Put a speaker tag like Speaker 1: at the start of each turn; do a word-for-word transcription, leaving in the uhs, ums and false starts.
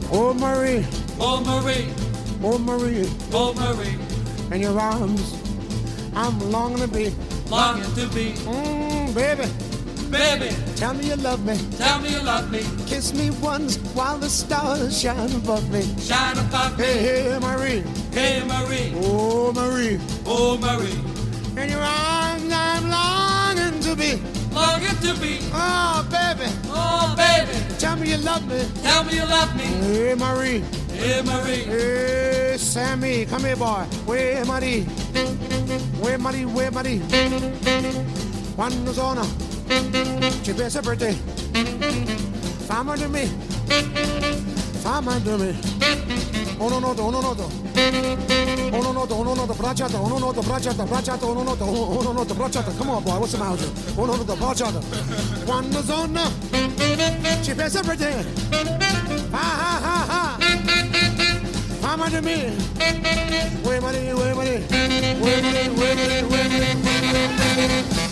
Speaker 1: Oh Marie,
Speaker 2: Oh Marie,
Speaker 1: oh Marie,
Speaker 2: oh Marie,
Speaker 1: in your arms I'm longing to be.
Speaker 2: longing to be.
Speaker 1: Mmm, baby,
Speaker 2: Baby,
Speaker 1: tell me you love me.
Speaker 2: tell me you love me.
Speaker 1: Kiss me once while the stars shine above me.
Speaker 2: Shine above me.
Speaker 1: Hey, hey, Marie,
Speaker 2: Hey Marie,
Speaker 1: oh Marie,
Speaker 2: oh Marie,
Speaker 1: in your arms I'm longing to be.
Speaker 2: longing to be.
Speaker 1: Oh, baby,
Speaker 2: Oh baby,
Speaker 1: tell me you love me.
Speaker 2: tell me you love me.
Speaker 1: Hey, Marie,
Speaker 2: Hey Marie,
Speaker 1: hey, Sammy, come here, boy. Where Marie? Where Marie? Where Marie? Quando sono ci pensa per te. Fammi di me, fammi di me. Uno noto, uno noto. Uno noto, uno noto, bracciata, uno noto, bracciata, bracciata, uno noto, uno noto, bracciata. Come on, boy, what's the matter? Uno noto, bracciata. Quando sono ci pensa per te. Ha ha ha ha. Fammi di me. Where Marie? Where Marie? Where Marie? Where Marie? Where Marie?